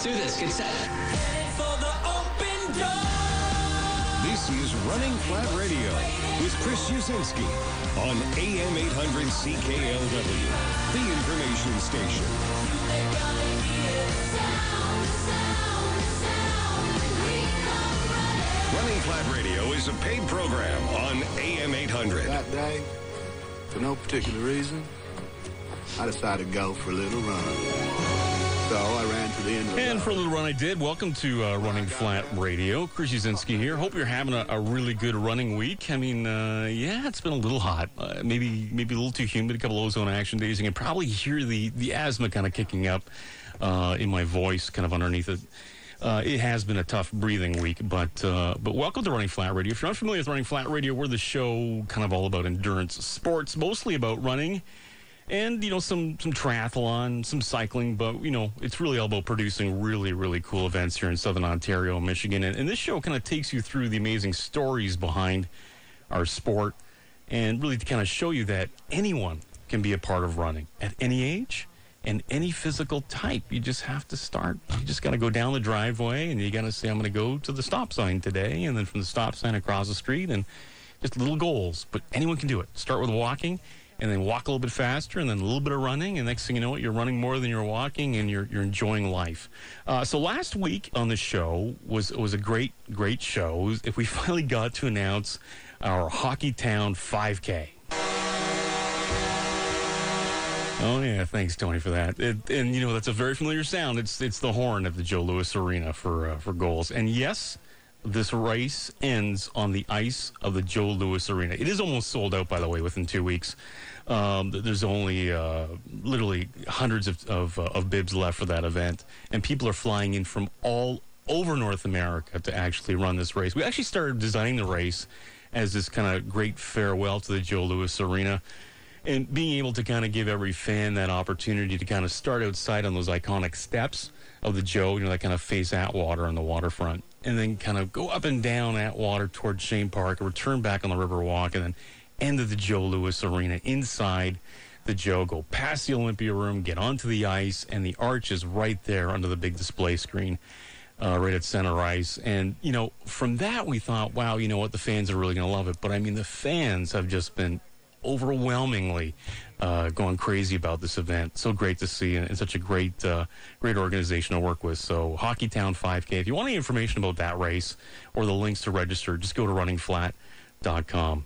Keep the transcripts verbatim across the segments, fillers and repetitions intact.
do this. Get set. For the open door. This is Running Flat Radio with Chris Usinski on A M eight hundred C K L W, the information station. They're gonna hear the sound, the sound, the sound. We come running. Running Flat Radio is a paid program on A M eight hundred. That day, for no particular reason, I decided to go for a little run. So I ran to the end of the And road. for a little run I did. Welcome to uh, Running Flat Radio. Chris Usinski here. Hope you're having a, a really good running week. I mean, uh, yeah, it's been a little hot. Uh, maybe maybe a little too humid, a couple of ozone action days. You can probably hear the, the asthma kind of kicking up uh, in my voice, kind of underneath it. Uh, it has been a tough breathing week, but uh, but welcome to Running Flat Radio. If you're not familiar with Running Flat Radio, we're the show kind of all about endurance sports, mostly about running. And, you know, some, some triathlon, some cycling, but, you know, it's really all about producing really, really cool events here in Southern Ontario, Michigan. And, and this show kind of takes you through the amazing stories behind our sport and really to kind of show you that anyone can be a part of running at any age and any physical type. You just have to start. You just got to go down the driveway and you got to say, I'm going to go to the stop sign today. And then from the stop sign across the street and just little goals. But anyone can do it. Start with walking. And then walk a little bit faster, and then a little bit of running, and next thing you know, you're running more than you're walking, and you're you're enjoying life. Uh, so last week on the show was was a great great show. If we finally got to announce our Hockeytown five K. Oh yeah, thanks Tony for that. It, and you know that's a very familiar sound. It's it's the horn at the Joe Louis Arena for uh, for goals. And yes, this race ends on the ice of the Joe Louis Arena. It is almost sold out, by the way, within two weeks. Um, there's only uh, literally hundreds of, of, uh, of bibs left for that event. And people are flying in from all over North America to actually run this race. We actually started designing the race as this kind of great farewell to the Joe Louis Arena. And being able to kind of give every fan that opportunity to kind of start outside on those iconic steps of the Joe, you know, that kind of face Atwater on the waterfront, and then kind of go up and down Atwater towards Shane Park, return back on the Riverwalk, and then end at the Joe Louis Arena inside the Joe, go past the Olympia Room, get onto the ice, and the arch is right there under the big display screen, uh, right at center ice. And, you know, from that we thought, wow, you know what, the fans are really going to love it. But, I mean, the fans have just been overwhelmingly uh, going crazy about this event. So great to see, and, and such a great uh, great organization to work with. So Hockeytown five K. If you want any information about that race or the links to register, just go to running flat dot com.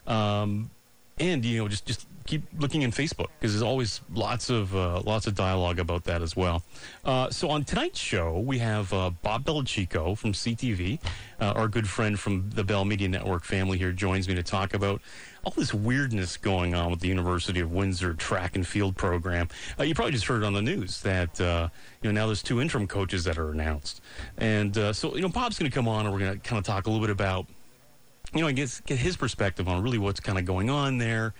Um, and, you know, just, just keep looking in Facebook because there's always lots of uh, lots of dialogue about that as well. Uh, so on tonight's show, we have uh, Bob Belichico from C T V, uh, our good friend from the Bell Media Network family here, joins me to talk about all this weirdness going on with the University of Windsor track and field program. Uh, you probably just heard on the news that, uh, you know, now there's two interim coaches that are announced. And uh, so, you know, Bob's going to come on and we're going to kind of talk a little bit about, you know, I guess get his perspective on really what's kind of going on there.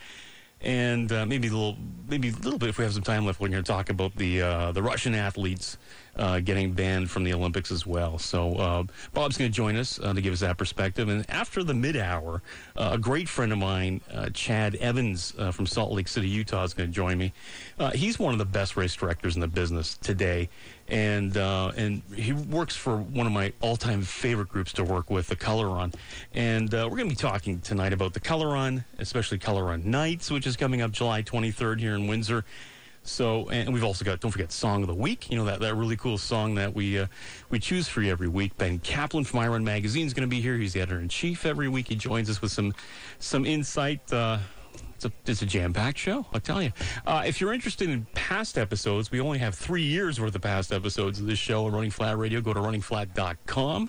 And uh, maybe a little, maybe a little bit, if we have some time left, we're going to talk about the uh, the Russian athletes uh, getting banned from the Olympics as well. So uh, Bob's going to join us uh, to give us that perspective. And after the mid-hour, uh, a great friend of mine, uh, Chad Evans uh, from Salt Lake City, Utah, is going to join me. Uh, he's one of the best race directors in the business today. And uh, and he works for one of my all-time favorite groups to work with, the Color Run. And uh, we're going to be talking tonight about the Color Run, especially Color Run Nights, which is coming up July twenty-third here in Windsor. So, and we've also got, don't forget, Song of the Week. You know, that, that really cool song that we uh, we choose for you every week. Ben Kaplan from iRun Magazine is going to be here. He's the editor-in-chief every week. He joins us with some, some insight. Uh, It's a, it's a jam-packed show, I'll tell you. Uh, if you're interested in past episodes, we only have three years' worth of past episodes of this show on Running Flat Radio. Go to running flat dot com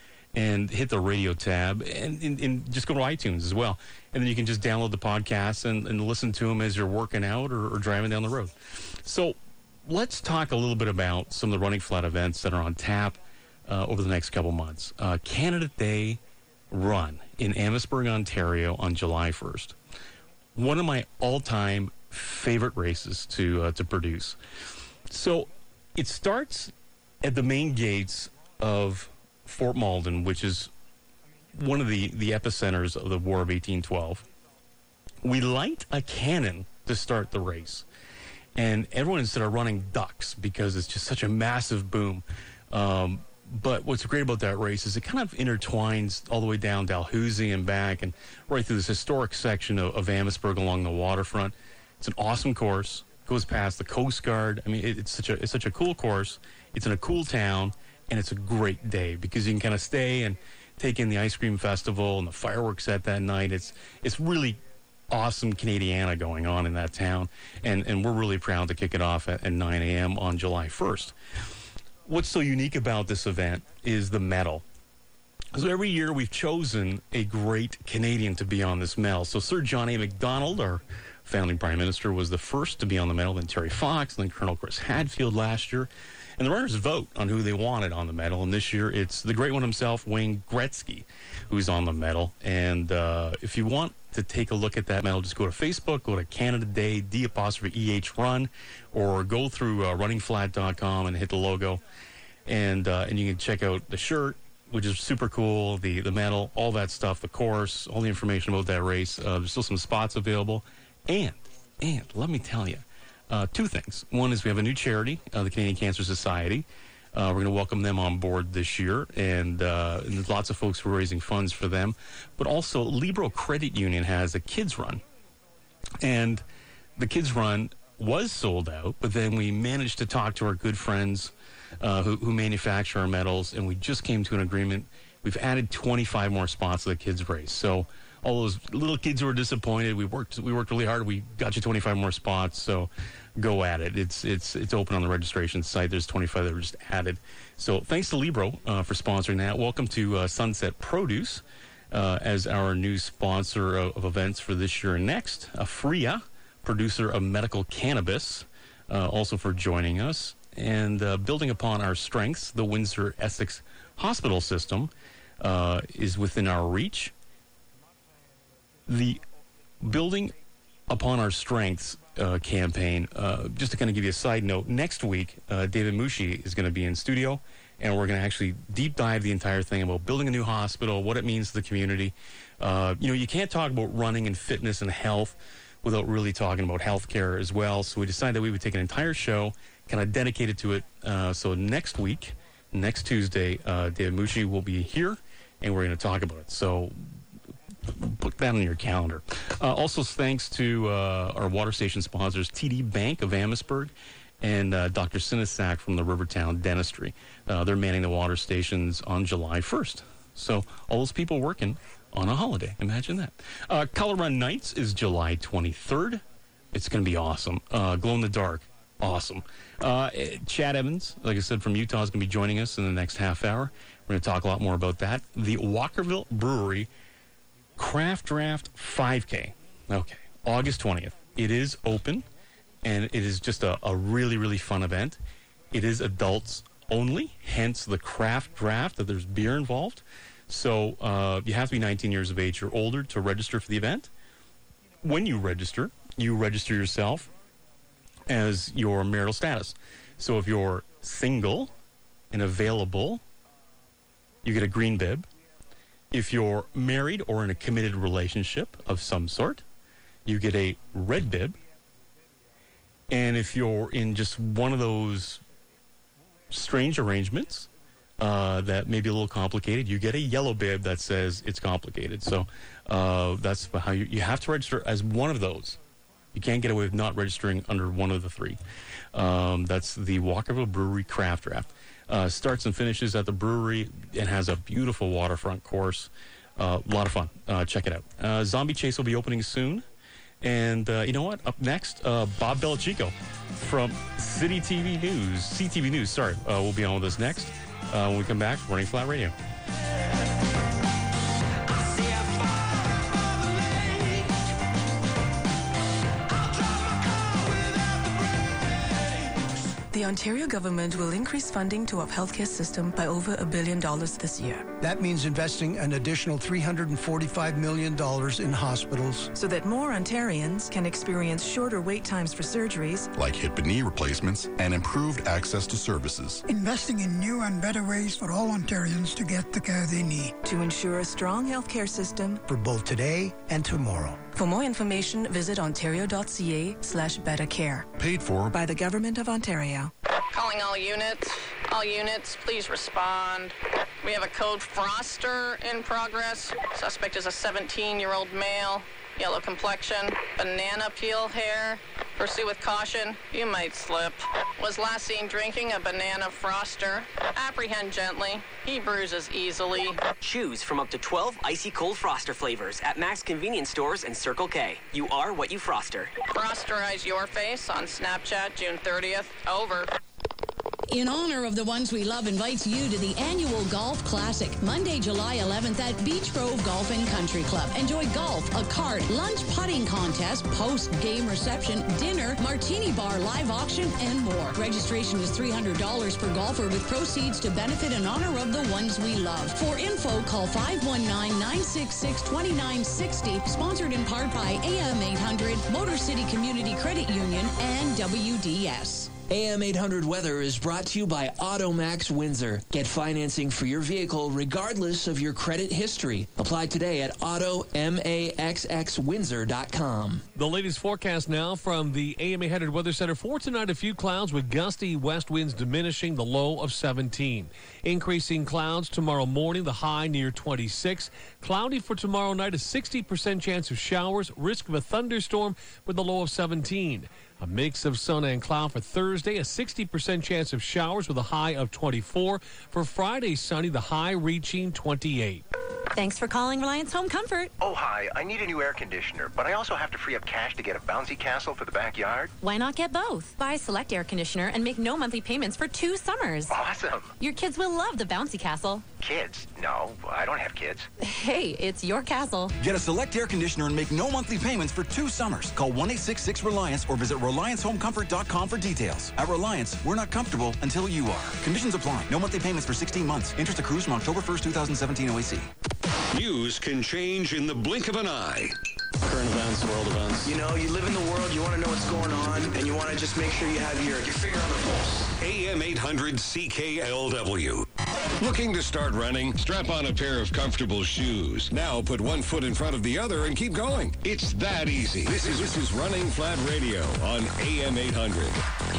and hit the radio tab, and, and, and just go to iTunes as well. And then you can just download the podcasts and, and listen to them as you're working out or, or driving down the road. So let's talk a little bit about some of the Running Flat events that are on tap uh, over the next couple months. Uh, Canada Day Run in Amherstburg, Ontario on July first. One of my all-time favorite races to uh, to produce. So it starts at the main gates of Fort Malden, which is one of the, the epicenters of the War of eighteen twelve. We light a cannon to start the race. And everyone instead of running ducks because it's just such a massive boom. Um, but what's great about that race is it kind of intertwines all the way down Dalhousie and back and right through this historic section of, of Amherstburg along the waterfront. It's an awesome course. Goes past the Coast Guard. I mean, it, it's such a it's such a cool course. It's in a cool town, and it's a great day because you can kind of stay and take in the ice cream festival and the fireworks at that night. It's it's really awesome Canadiana going on in that town, and and we're really proud to kick it off at, at nine a.m. on July first. What's so unique about this event is the medal. So every year we've chosen a great Canadian to be on this medal. So Sir John A. Macdonald, our founding Prime Minister, was the first to be on the medal, then Terry Fox, then Colonel Chris Hadfield last year. And the runners vote on who they wanted on the medal. And this year it's the great one himself, Wayne Gretzky, who's on the medal. And uh, if you want to take a look at that medal, just go to Facebook, go to Canada Day, D apostrophe E H run, or go through uh, running flat dot com and hit the logo. And uh, and you can check out the shirt, which is super cool, the, the medal, all that stuff, the course, all the information about that race. Uh, there's still some spots available. And, and let me tell you, uh, two things. One is we have a new charity, uh, the Canadian Cancer Society. Uh, we're going to welcome them on board this year, and, uh, and there's lots of folks who are raising funds for them. But also, Libro Credit Union has a kids run. And the kids run was sold out, but then we managed to talk to our good friends uh, who, who manufacture our medals, and we just came to an agreement. We've added twenty-five more spots to the kids race. So all those little kids who were disappointed, we worked we worked really hard. We got you twenty-five more spots, so go at it. It's it's it's open on the registration site. There's twenty-five that were just added. So thanks to Libro uh, for sponsoring that. Welcome to uh, Sunset Produce uh, as our new sponsor of, of events for this year and next. Afria, producer of medical cannabis, uh, also for joining us. And uh, building upon our strengths, the Windsor Essex Hospital System uh, is within our reach. The Building Upon Our Strengths uh, campaign, uh, just to kind of give you a side note, next week, uh, David Mushi is going to be in studio, and we're going to actually deep dive the entire thing about building a new hospital, what it means to the community. Uh, you know, you can't talk about running and fitness and health without really talking about healthcare as well. So we decided that we would take an entire show, kind of dedicated to it. Uh, so next week, next Tuesday, uh, David Mushi will be here, and we're going to talk about it. So put that on your calendar. Uh, also, thanks to uh, our water station sponsors, T D Bank of Amherstburg and uh, Doctor Sinisak from the Rivertown Dentistry. Uh, they're manning the water stations on July first. So all those people working on a holiday. Imagine that. Uh, Color Run Nights is July twenty-third. It's going to be awesome. Uh, Glow in the Dark. Awesome. Uh, Chad Evans, like I said, from Utah, is going to be joining us in the next half hour. We're going to talk a lot more about that. The Walkerville Brewery Craft Draft five K. Okay, August twentieth. It is open, and it is just a, a really, really fun event. It is adults only, hence the craft draft, that there's beer involved. So uh, you have to be nineteen years of age or older to register for the event. When you register, you register yourself as your marital status. So if you're single and available, you get a green bib. If you're married or in a committed relationship of some sort, you get a red bib. And if you're in just one of those strange arrangements uh, that may be a little complicated, you get a yellow bib that says it's complicated. So uh, that's how you, you have to register as one of those. You can't get away with not registering under one of the three. Um, that's the Walkerville Brewery Craft Draft. Uh, starts and finishes at the brewery. It has a beautiful waterfront course. Uh, a lot of fun. Uh, check it out. Uh, Zombie Chase will be opening soon. And uh, you know what? Up next, uh, Bob Belichico from City T V News, C T V News, sorry, uh, will be on with us next. Uh, when we come back, Running Flat Radio. The Ontario government will increase funding to our healthcare system by over a billion dollars this year. That means investing an additional three hundred forty-five million dollars in hospitals. So that more Ontarians can experience shorter wait times for surgeries, like hip and knee replacements, and improved access to services. Investing in new and better ways for all Ontarians to get the care they need. To ensure a strong healthcare system for both today and tomorrow. For more information, visit ontario.ca slash better care. Paid for by the Government of Ontario. Calling all units. All units, please respond. We have a code Froster in progress. Suspect is a seventeen-year-old male, yellow complexion, banana peel hair. Pursue with caution. You might slip. Was last seen drinking a banana Froster. Apprehend gently. He bruises easily. Choose from up to twelve icy cold Froster flavors at Max convenience stores and Circle K. You are what you Froster. Frosterize your face on Snapchat June thirtieth. Over. In honor of the ones we love invites you to the annual Golf Classic, Monday, July eleventh at Beach Grove Golf and Country Club. Enjoy golf, a cart, lunch putting contest, post-game reception, dinner, martini bar, live auction, and more. Registration is three hundred dollars per golfer with proceeds to benefit in honor of the ones we love. For info, call five one nine, nine six six, two nine six zero. Sponsored in part by A M eight hundred, Motor City Community Credit Union, and W D S. A M eight hundred Weather is brought to you by AutoMax Windsor. Get financing for your vehicle regardless of your credit history. Apply today at auto max windsor dot com. The latest forecast now from the A M eight hundred Weather Center. For tonight, a few clouds with gusty west winds diminishing, the low of seventeen. Increasing clouds tomorrow morning, the high near twenty-six. Cloudy for tomorrow night, a sixty percent chance of showers, risk of a thunderstorm with the low of seventeen. A mix of sun and cloud for Thursday, a sixty percent chance of showers with a high of twenty-four. For Friday, sunny, the high reaching twenty-eight. Thanks for calling Reliance Home Comfort. Oh, hi. I need a new air conditioner, but I also have to free up cash to get a bouncy castle for the backyard. Why not get both? Buy a Select air conditioner and make no monthly payments for two summers. Awesome. Your kids will love the bouncy castle. Kids? No, I don't have kids. Hey, it's your castle. Get a Select air conditioner and make no monthly payments for two summers. Call one eight six six Reliance or visit reliance home comfort dot com for details. At Reliance, we're not comfortable until you are. Conditions apply. No monthly payments for sixteen months. Interest accrues from October first, twenty seventeen O A C. News can change in the blink of an eye. Current events, world events. You know, you live in the world, you want to know what's going on, and you want to just make sure you have your, your finger on the pulse. A M eight hundred C K L W. Looking to start running? Strap on a pair of comfortable shoes. Now put one foot in front of the other and keep going. It's that easy. This is this is Running Flat Radio on A M eight hundred.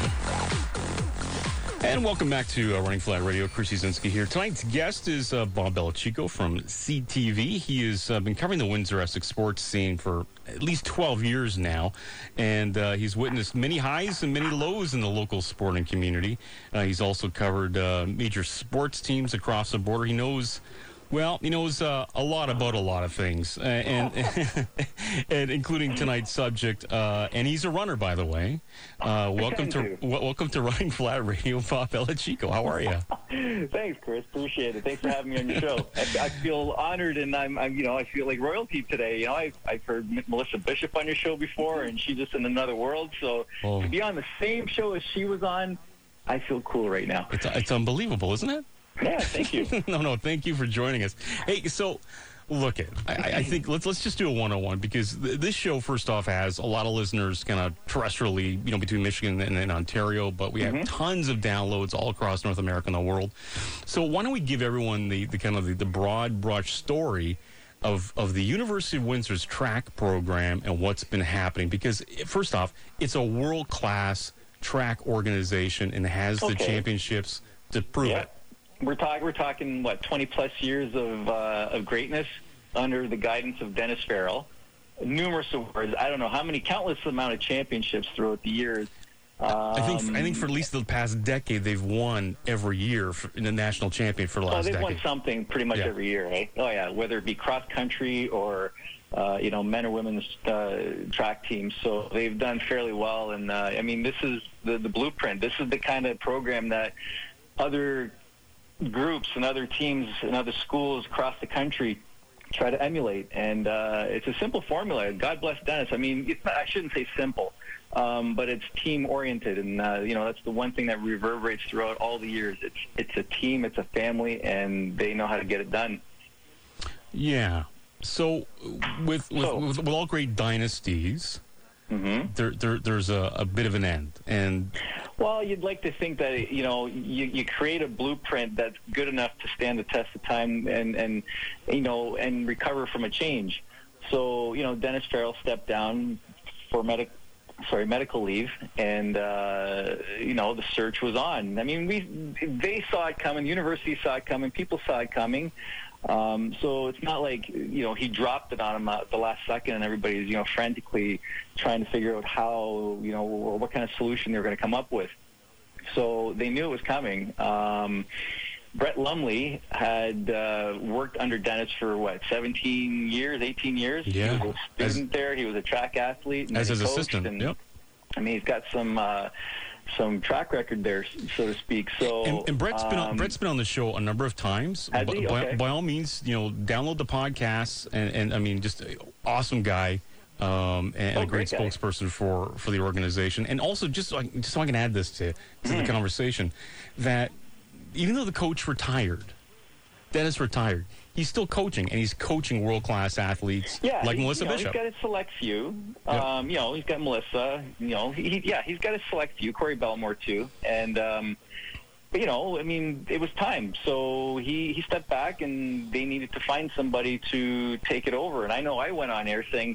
And welcome back to uh, Running Flat Radio. Chris Yazinski here. Tonight's guest is uh, Bob Belichico from C T V. He has uh, been covering the Windsor-Essex sports scene for at least twelve years now, and uh, he's witnessed many highs and many lows in the local sporting community. Uh, he's also covered uh, major sports teams across the border. He knows... Well, he knows uh, a lot about a lot of things, uh, and, and including tonight's subject. Uh, and he's a runner, by the way. Uh, welcome to w- welcome to Running Flat Radio, Bob Belichico. How are you? Thanks, Chris. Appreciate it. Thanks for having me on your show. I, I feel honored, and I'm, I'm, you know, I feel like royalty today. You know, I've, I've heard Melissa Bishop on your show before, and she's just in another world. So oh. to be on the same show as she was on, I feel cool right now. It's, it's unbelievable, isn't it? Yeah, thank you. no, no, thank you for joining us. Hey, so look it. I, I think let's let's just do a one-on-one because th- this show, first off, has a lot of listeners kind of terrestrially, you know, between Michigan and, and Ontario, but we have mm-hmm. tons of downloads all across North America and the world. So why don't we give everyone the, the kind of the, the broad brush story of of the University of Windsor's track program and what's been happening? Because first off, it's a world-class track organization and has okay. the championships to prove yeah. it. We're talking, we're talking, what, twenty plus years of uh, of greatness under the guidance of Dennis Farrell. Numerous awards. I don't know how many, countless amount of championships throughout the years. Um, I think I think for at least the past decade, they've won every year for, in the national champion for the last oh, they've decade. won something pretty much yeah. every year, right? Oh, yeah, whether it be cross country or, uh, you know, men or women's uh, track teams. So they've done fairly well. And, uh, I mean, this is the, the blueprint. This is the kind of program that other groups and other teams and other schools across the country try to emulate, and uh, it's a simple formula. God bless Dennis. I mean, it's not, I shouldn't say simple, um, but it's team oriented, and uh, you know that's the one thing that reverberates throughout all the years. It's it's a team, it's a family, and they know how to get it done. Yeah. So with with, so, with, with all great dynasties, mm-hmm. there, there there's a, a bit of an end, and. Well, you'd like to think that, you know, you, you create a blueprint that's good enough to stand the test of time and, and, you know, and recover from a change. So, you know, Dennis Farrell stepped down for medic, sorry, medical leave, and uh, you know the search was on. I mean, we they saw it coming, the university saw it coming, people saw it coming. Um, so it's not like you know he dropped it on him at the last second, and everybody's you know frantically trying to figure out how you know or what kind of solution they were going to come up with. So they knew it was coming. Um, Brett Lumley had uh, worked under Dennis for, what, seventeen years, eighteen years? Yeah. He was a student as, there. He was a track athlete. And as his coached, assistant, and, yep. I mean, he's got some uh, some track record there, so to speak. So And, and Brett's, been on, um, Brett's been on the show a number of times. Has by, he? by, Okay. by all means, you know, download the podcast. And, and I mean, just an awesome guy. Um, and Oh, a great, great guy. spokesperson for, for the organization. And also, just so I, just so I can add this to, to Mm. the conversation, that even though the coach retired, Dennis retired, he's still coaching, and he's coaching world-class athletes Yeah, like he- Melissa you know, Bishop. He's got a select few. Yep. Um, you know, he's got Melissa. You know, he, he, yeah, he's got a select few. Corey Belmore too, and um, but you know, I mean, it was time. So he he stepped back, and they needed to find somebody to take it over. And I know I went on air saying,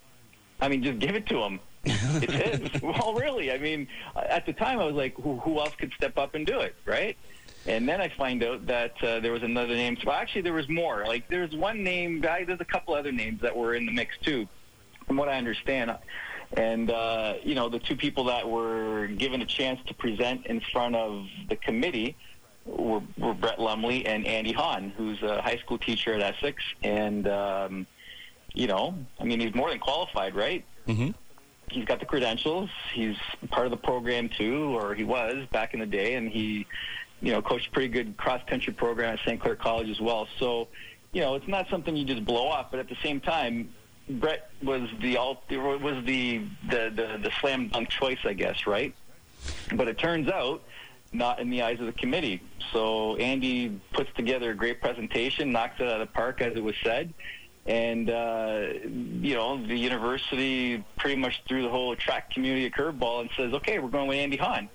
I mean, just give it to him. It's his. Well, really, I mean, at the time I was like, who, who else could step up and do it, right? And then I find out that uh, there was another name. Well, actually, there was more. Like, there's one name, guy. There's a couple other names that were in the mix, too, from what I understand. And, uh, you know, the two people that were given a chance to present in front of the committee were, were Brett Lumley and Andy Hahn, who's a high school teacher at Essex. And, um, you know, I mean, he's more than qualified, right? Mm-hmm. He's got the credentials. He's part of the program, too, or he was back in the day. And he... you know, coached a pretty good cross-country program at Saint Clair College as well. So, you know, it's not something you just blow off. But at the same time, Brett was the all was the the, the, the slam dunk choice, I guess, right? But it turns out not in the eyes of the committee. So Andy puts together a great presentation, knocks it out of the park, as it was said. And, uh, you know, the university pretty much threw the whole track community a curveball and says, okay, we're going with Andy Hahn.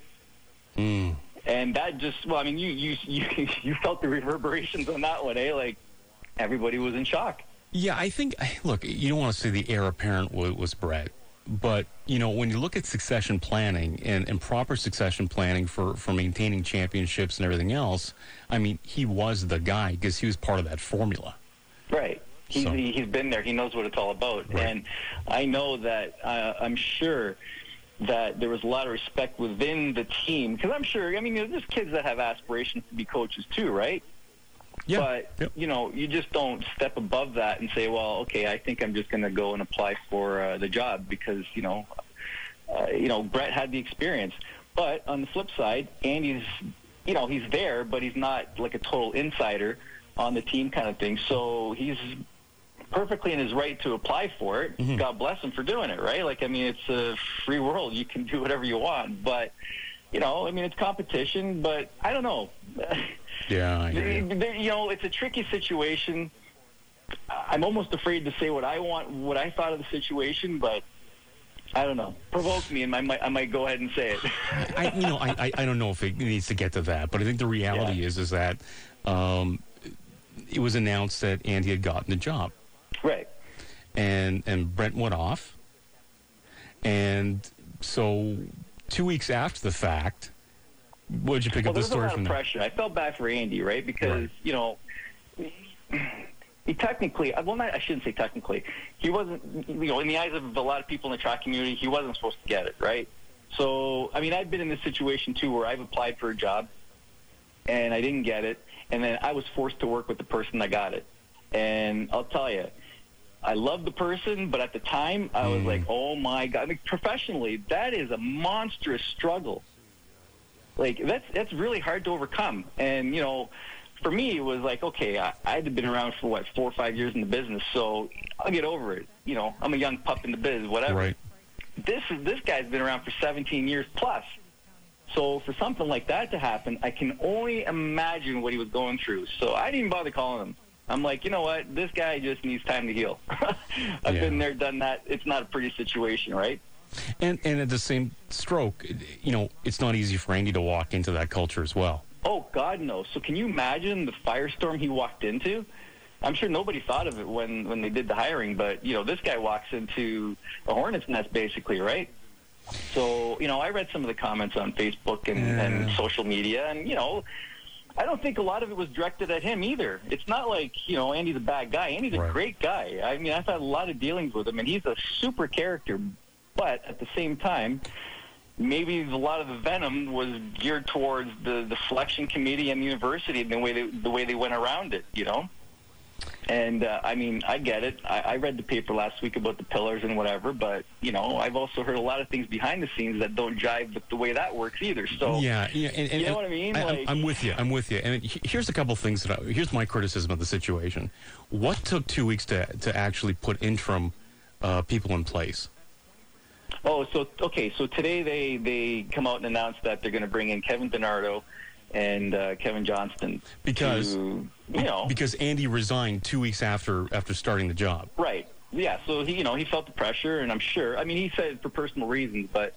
Mm. And that just, well, I mean, you, you you you felt the reverberations on that one, eh? Like, everybody was in shock. Yeah, I think, look, you don't want to say the heir apparent was, was Brett, but, you know, when you look at succession planning and, and proper succession planning for, for maintaining championships and everything else, I mean, he was the guy because he was part of that formula. Right. He's, So- he, he's been there. He knows what it's all about. Right. And I know that, uh, I'm sure that there was a lot of respect within the team. Because I'm sure, I mean, there's kids that have aspirations to be coaches too, right? Yeah. But, Yep. you know, you just don't step above that and say, well, okay, I think I'm just going to go and apply for uh, the job because, you know, uh, you know, Brett had the experience. But on the flip side, Andy's, you know, he's there, but he's not like a total insider on the team kind of thing. So he's perfectly in his right to apply for it. Mm-hmm. God bless him for doing it, right? Like, I mean, it's a free world. You can do whatever you want. But, you know, I mean, it's competition, but I don't know. Yeah, I hear you. There- you know, it's a tricky situation. I'm almost afraid to say what I want, what I thought of the situation, but I don't know. Provoke me, and I might, I might go ahead and say it. I, you know, I, I, I don't know if it needs to get to that, but I think the reality Yeah. is is that um, it was announced that Andy had gotten the job, Right. and and Brent went off, and so two weeks after the fact, what did you pick Well, up the there was a story lot from of there? pressure. I felt bad for Andy, right? Because, Right. you know, he technically, well, not, I shouldn't say technically, he wasn't, you know, in the eyes of a lot of people in the track community, he wasn't supposed to get it, right? So, I mean, I've been in this situation, too, where I've applied for a job, and I didn't get it, and then I was forced to work with the person that got it. And I'll tell you, I love the person, but at the time, I was like, oh, my God. I mean, professionally, that is a monstrous struggle. Like, that's that's really hard to overcome. And, you know, for me, it was like, okay, I, I had been around for, what, four or five years in the business, so I'll get over it. You know, I'm a young pup in the biz, whatever. Right. This is this guy's been around for seventeen years plus. So for something like that to happen, I can only imagine what he was going through. So I didn't even bother calling him. I'm like, you know what? This guy just needs time to heal. I've Yeah. been there, done that. It's not a pretty situation, right? And and at the same stroke, you know, it's not easy for Andy to walk into that culture as well. Oh, God, no. So can you imagine the firestorm he walked into? I'm sure nobody thought of it when, when they did the hiring, but, you know, this guy walks into a hornet's nest, basically, right? So, you know, I read some of the comments on Facebook and, yeah. and social media, and, you know, I don't think a lot of it was directed at him either. It's not like, you know, Andy's a bad guy. Andy's a right. great guy. I mean, I've had a lot of dealings with him, and he's a super character. But at the same time, maybe a lot of the venom was geared towards the, the selection committee and the university and the way they, the way they went around it, you know? And, uh, I mean, I get it. I, I read the paper last week about the pillars and whatever, but, you know, I've also heard a lot of things behind the scenes that don't jive with the way that works either. So, yeah, yeah and, and, you know what I mean? I, like, I'm with you. I'm with you. And here's a couple things that I, here's my criticism of the situation. What took two weeks to, to actually put interim uh, people in place? Oh, so, okay, so today they, they come out and announce that they're going to bring in Kevin Bernardo and uh, Kevin Johnston. Because, to, you know. Because Andy resigned two weeks after after starting the job. Right. Yeah, so, he, you know, he felt the pressure, and I'm sure, I mean, he said it for personal reasons, but.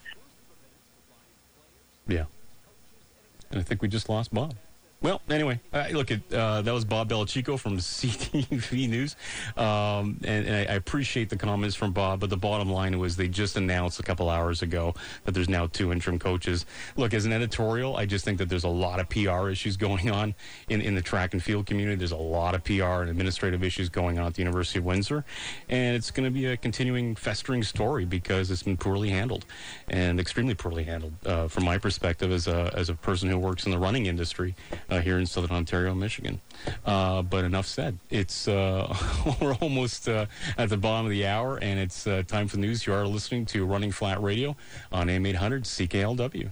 Yeah. And I think we just lost Bob. Well, anyway, uh, look, at uh, that was Bob Belichico from C T V News, um, and, and I, I appreciate the comments from Bob, but the bottom line was they just announced a couple hours ago that there's now two interim coaches. Look, as an editorial, I just think that there's a lot of P R issues going on in, in the track and field community. There's a lot of P R and administrative issues going on at the University of Windsor, and it's going to be a continuing festering story because it's been poorly handled, and extremely poorly handled uh, from my perspective as a, as a person who works in the running industry. Uh, here in Southern Ontario, Michigan. Uh, but enough said. It's uh, we're almost uh, at the bottom of the hour, and it's uh, time for the news. You are listening to Running Flat Radio on A M eight hundred C K L W.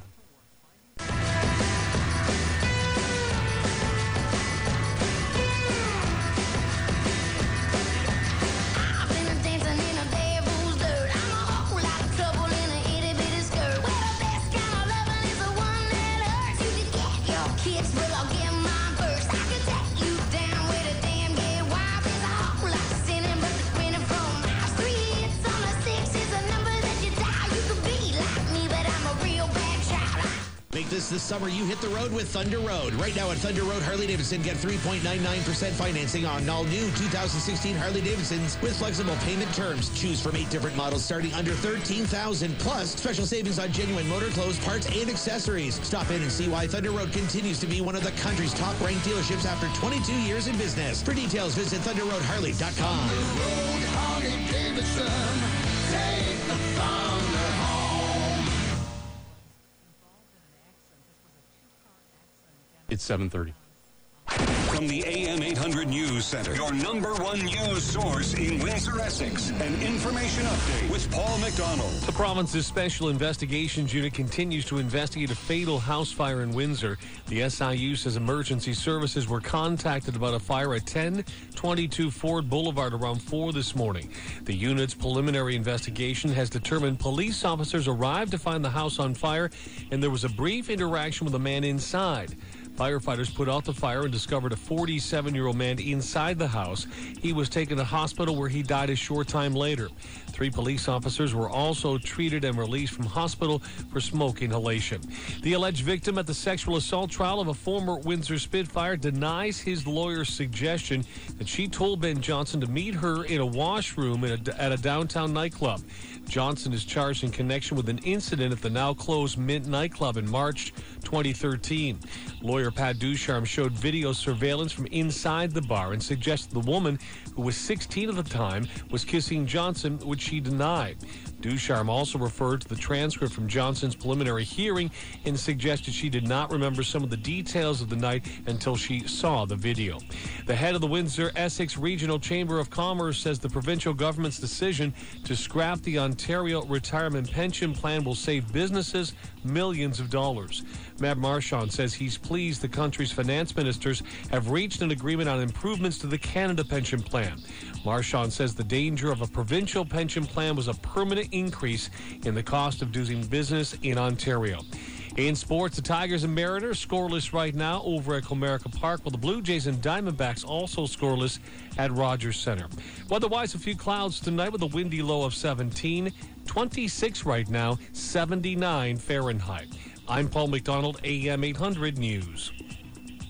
This summer, you hit the road with Thunder Road. Right now at Thunder Road Harley-Davidson, get three point nine nine percent financing on all new two thousand sixteen Harley-Davidsons with flexible payment terms. Choose from eight different models starting under thirteen thousand dollars, plus special savings on genuine motor clothes, parts, and accessories. Stop in and see why Thunder Road continues to be one of the country's top-ranked dealerships after twenty-two years in business. For details, visit thunder road harley dot com. Thunder Road Harley-Davidson, take the thunder home. It's seven thirty. From the A M eight hundred News Center, your number one news source in Windsor, Essex. An information update with Paul McDonald. The province's Special Investigations Unit continues to investigate a fatal house fire in Windsor. The S I U says emergency services were contacted about a fire at ten twenty-two Ford Boulevard around four this morning. The unit's preliminary investigation has determined police officers arrived to find the house on fire, and there was a brief interaction with a man inside. Firefighters put out the fire and discovered a forty-seven-year-old man inside the house. He was taken to hospital where he died a short time later. Three police officers were also treated and released from hospital for smoke inhalation. The alleged victim at the sexual assault trial of a former Windsor Spitfire denies his lawyer's suggestion that she told Ben Johnson to meet her in a washroom at a, at a downtown nightclub. Johnson is charged in connection with an incident at the now-closed Mint nightclub in March twenty thirteen. Lawyer Pat Ducharme showed video surveillance from inside the bar and suggested the woman, who was sixteen at the time, was kissing Johnson, which she denied. Ducharme also referred to the transcript from Johnson's preliminary hearing and suggested she did not remember some of the details of the night until she saw the video. The head of the Windsor-Essex Regional Chamber of Commerce says the provincial government's decision to scrap the Ontario Retirement Pension Plan will save businesses millions of dollars. Matt Marchand says he's pleased the country's finance ministers have reached an agreement on improvements to the Canada Pension Plan. Marchand says the danger of a provincial pension plan was a permanent increase in the cost of doing business in Ontario. In sports, the Tigers and Mariners scoreless right now over at Comerica Park, while the Blue Jays and Diamondbacks also scoreless at Rogers Center. Weather-wise, a few clouds tonight with a windy low of seventeen, twenty-six right now, seventy-nine Fahrenheit. I'm Paul McDonald, A M eight hundred News.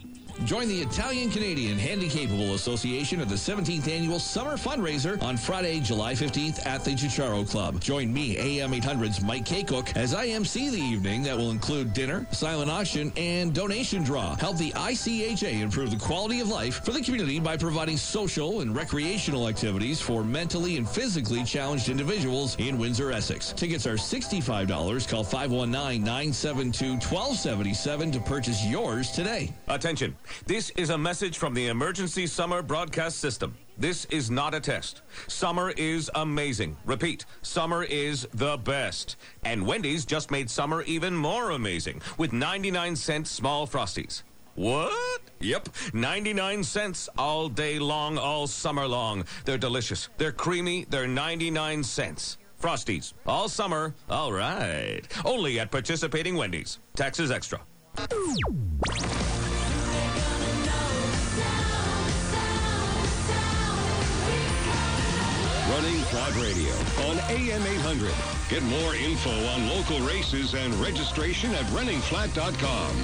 Join the Italian-Canadian Handy-Capable Association at the seventeenth Annual Summer Fundraiser on Friday, July fifteenth at the Chicharo Club. Join me, A M eight hundred's Mike Kaycook, as I M C the evening that will include dinner, silent auction, and donation draw. Help the I C H A improve the quality of life for the community by providing social and recreational activities for mentally and physically challenged individuals in Windsor, Essex. Tickets are sixty-five dollars. Call five one nine, nine seven two, one two seven seven to purchase yours today. Attention. This is a message from the Emergency Summer Broadcast System. This is not a test. Summer is amazing. Repeat, summer is the best. And Wendy's just made summer even more amazing with ninety-nine cent small Frosties. What? Yep, ninety-nine cents all day long, all summer long. They're delicious. They're creamy. They're ninety-nine cents. Frosties, all summer, all right. Only at participating Wendy's. Taxes extra. Running Flat Radio on A M eight hundred. Get more info on local races and registration at running flat dot com.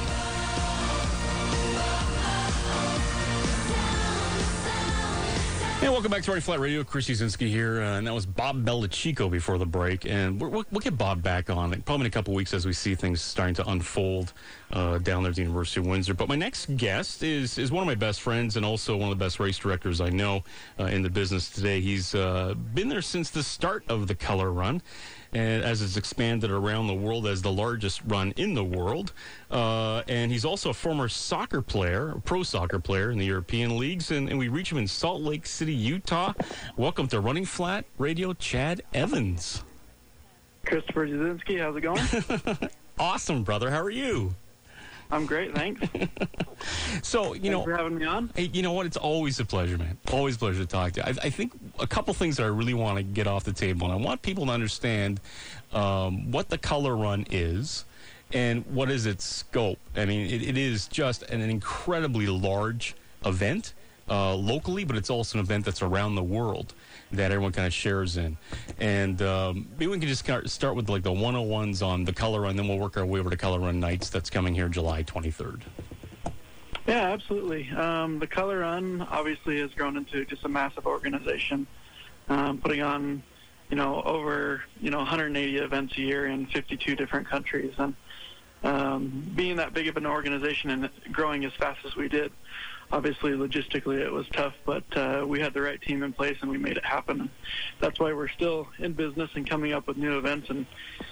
Hey, welcome back to Running Flat Radio. Chris Uzinski here, uh, and that was Bob Belichico before the break. And we're, we'll, we'll get Bob back on probably in a couple weeks as we see things starting to unfold uh, down there at the University of Windsor. But my next guest is is one of my best friends and also one of the best race directors I know uh, in the business today. He's uh, been there since the start of the Color Run, and as it's expanded around the world as the largest run in the world. Uh, and he's also a former soccer player, a pro soccer player in the European leagues, and, and we reach him in Salt Lake City, Utah. Welcome to Running Flat Radio, Chad Evans. Christopher Jasinski, how's it going? Awesome, brother. How are you? I'm great, thanks. So, you Thanks know, for having me on. Hey, you know what? It's always a pleasure, man. Always a pleasure to talk to you. I, I think a couple things that I really want to get off the table, and I want people to understand um, what the Color Run is and what is its scope. I mean, it, it is just an, an incredibly large event uh, locally, but it's also an event that's around the world that everyone kind of shares in. And um, maybe we can just start with like the one oh ones on the Color Run, then we'll work our way over to Color Run Nights that's coming here July twenty-third. Yeah, absolutely. Um, the Color Run obviously has grown into just a massive organization, um, putting on, you know, over, you know, one hundred eighty events a year in fifty-two different countries. And um, being that big of an organization and growing as fast as we did, obviously logistically it was tough, but uh, we had the right team in place and we made it happen. That's why we're still in business and coming up with new events and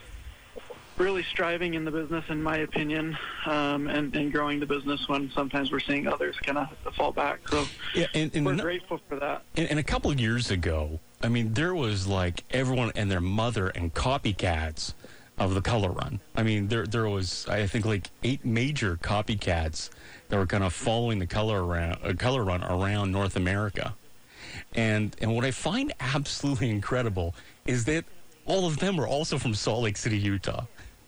really striving in the business, in my opinion, um, and, and growing the business when sometimes we're seeing others kind of fall back. So yeah, and, and we're no, grateful for that. And, and a couple of years ago, I mean, there was like everyone and their mother and copycats of the Color Run. I mean, there there was, I think, like eight major copycats that were kind of following the Color around, uh, Color Run around North America. And and what I find absolutely incredible is that all of them are also from Salt Lake City, Utah.